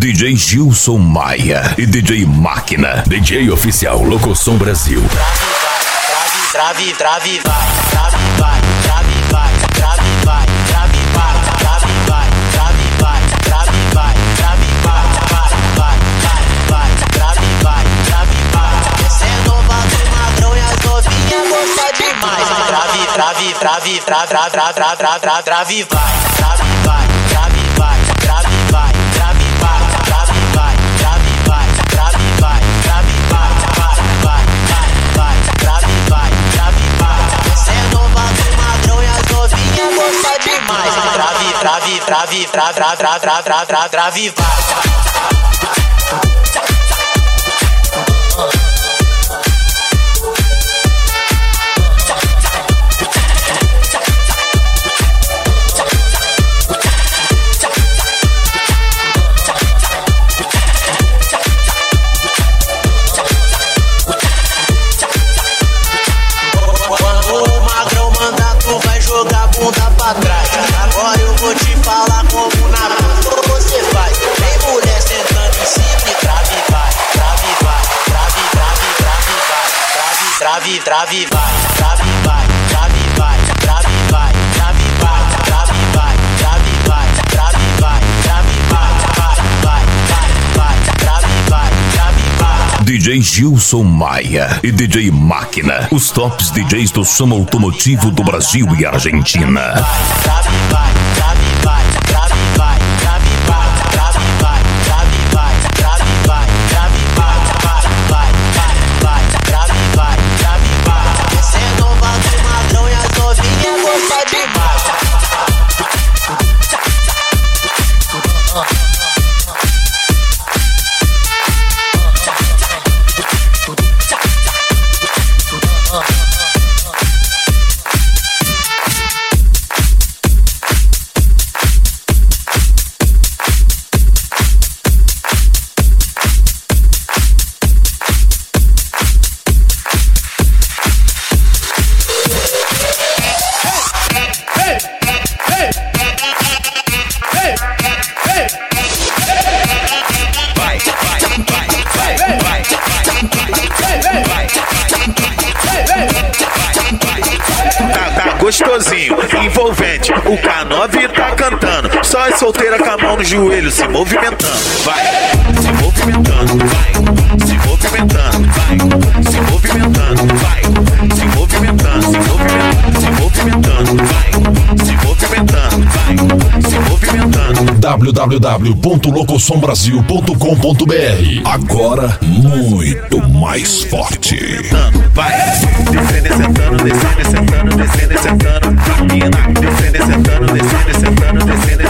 DJ Gilson Maia e DJ Máquina, DJ oficial Locosom Brasil. Trave, vai, trave, vai, trave, vai, trave, vai, trave, vai, trave, vai, trave, vai, trave, vai, trave, vai, vai, trave, vai, trave, vai. Essa é nova do Magrão e as novinhas gostam demais. Trave, vai, trave, vai, trave, vai, trave, vai, trave, vai, trave, vai, trave, vai, trave, vai, trave, vai, trave, vai, trave, vai, trave, vai, trave, vai. Essa é nova do Magrão e as novinhas gostam demais. Trave, vai. Agora eu vou te falar como na bunda você faz. Tem mulher sentando em cima e trave, vai, trave, vai, trave, trave, trave, vai, trave, trave, vai, trave, vai, trave, vai, trave, vai, trave, vai, trave, vai, trave, vai, trave, vai, trave, vai, trave, vai, trave, vai. DJ Gilson Maia e DJ Máquina, os tops DJs do som automotivo do Brasil e Argentina. Trave, vai, trave, vai, trave, vai, trave, vai, trave, vai, trave, vai, trave, vai, trave, vai, trave, vai, trave, vai. Essa é nova do Magrão e as novinhas gostam demais. Gostosinho, envolvente, o K9 tá cantando. Só as solteiras com a mão no joelho se movimentando. Vai, se movimentando, vai, se movimentando, vai, se movimentando, vai, se movimentando, se movimentando, se movimentando, vai, se movimentando, vai, se movimentando. www.locosombrasil.com.br. Agora muito mais forte. Vai, descendo e sentando, descendo e sentando, descendo e sentando. Mina, descendo e sentando, descendo e sentando, descendo e